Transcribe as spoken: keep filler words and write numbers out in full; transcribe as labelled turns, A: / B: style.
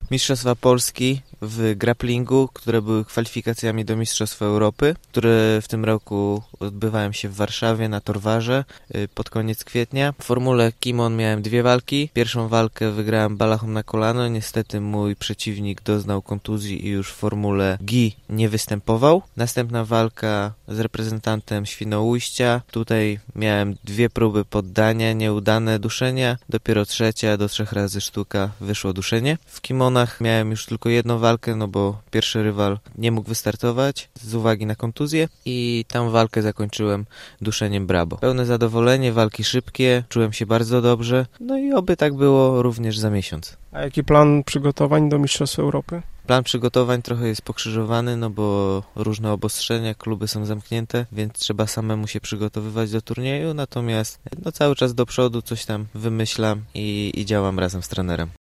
A: Mistrzostwa Polski w grapplingu, które były kwalifikacjami do Mistrzostw Europy, które w tym roku odbywają się w Warszawie na Torwarze pod koniec kwietnia. W formule Kimon miałem dwie walki. Pierwszą walkę wygrałem balachą na kolano. Niestety mój przeciwnik doznał kontuzji i już w formule Gi nie występował. Następna walka z reprezentantem Świnoujścia. Tutaj miałem dwie próby poddania, nieudane duszenia. Dopiero trzecia do trzech razy sztuka wyszło duszenie. W kimonach miałem już tylko jedną walkę, no bo pierwszy rywal nie mógł wystartować z uwagi na kontuzję i tam walkę zakończyłem duszeniem Brabo. Pełne zadowolenie, walki szybkie, czułem się bardzo dobrze, no i oby tak było również za miesiąc.
B: A jaki plan przygotowań do Mistrzostw Europy?
A: Plan przygotowań trochę jest pokrzyżowany, no bo różne obostrzenia, kluby są zamknięte, więc trzeba samemu się przygotowywać do turnieju, natomiast no cały czas do przodu coś tam wymyślam i, i działam razem z trenerem.